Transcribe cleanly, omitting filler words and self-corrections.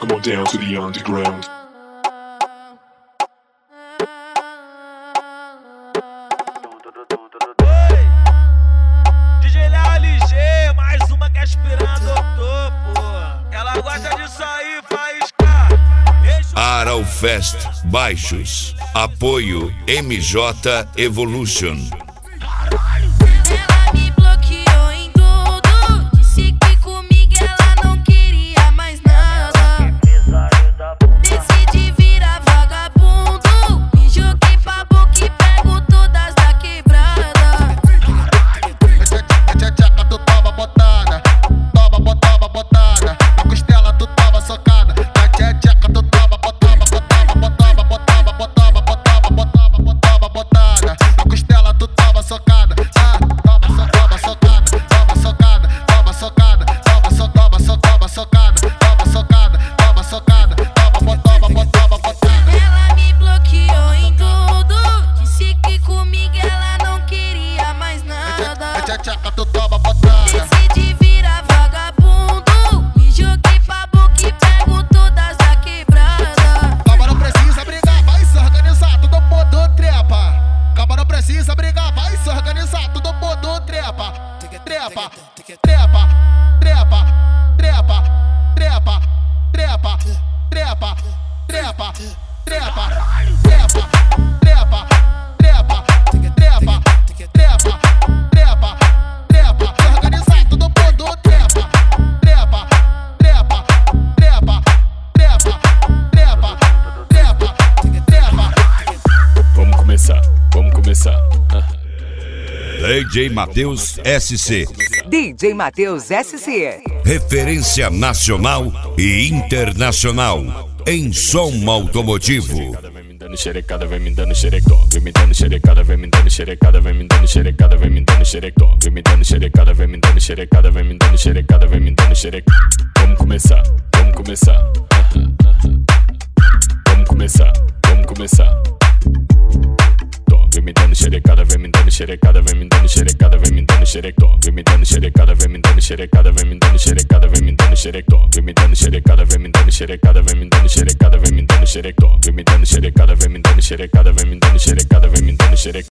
Come on down to the underground. DJ Léo LG, mais uma que aspirando ao topo. Ela gosta de sair faíscar. Aralfest Baixos. Apoio MJ Evolution. Ela me bloqueou em tudo, disse que comigo ela não queria mais nada. Decidi virar vagabundo, me joguei pra boca e pego todas da quebrada. Tcheca, tu tava botada, tava botada. Na costela tu tava socada. Na tcheca tu tava botada. Na costela tu tava socada. Tava socada. Ela me bloqueou em tudo, disse que comigo ela não queria mais nada. Tcheca, tu tava botada. Decidi virar vagabundo, me joguei pra boca e pego todas da quebrada. Calma, não precisa brigar, vai se organizar, todo mundo trepa. Calma, não precisa brigar, vai se organizar, todo mundo trepa. Trepa, trepa, trepa, trepa, trepa, trepa, trepa, trepa, trepa, trepa, trepa, trepa, trepa, trepa, trepa, trepa. Se organizar, todo mundo trepa. Trepa, trepa, trepa, trepa, trepa, trepa, trepa. Vamos começar. DJ Matheus SC. DJ Matheus SC. Referência nacional e internacional em som automotivo. Vem me dando xerecada, vem me dando xerecó. Vem me dando xerecada, vem me dando xerecada, vem me dando xerecada, vem me dando xerecó. Vem me dando xerecada, vem me dando xerecada, vem me dando xerecada, vem me dando xerecó. Vamos começar. Vamos começar. Vem me dando xerecada, vem me dando xerecada, vem me dando xerecada, vem me dando xerecó. Vem me dando xerecada, vem me dando xerecada, vem me dando xerecada, vem me dando xerecó. Vem me dando xerecada, vem me dando xerecada, vem me dando xerecada, vem me dando xerecó. Vem me dando xerecada, vem me dando xerecada, vem me dando xerecada, vem me dando xerecó.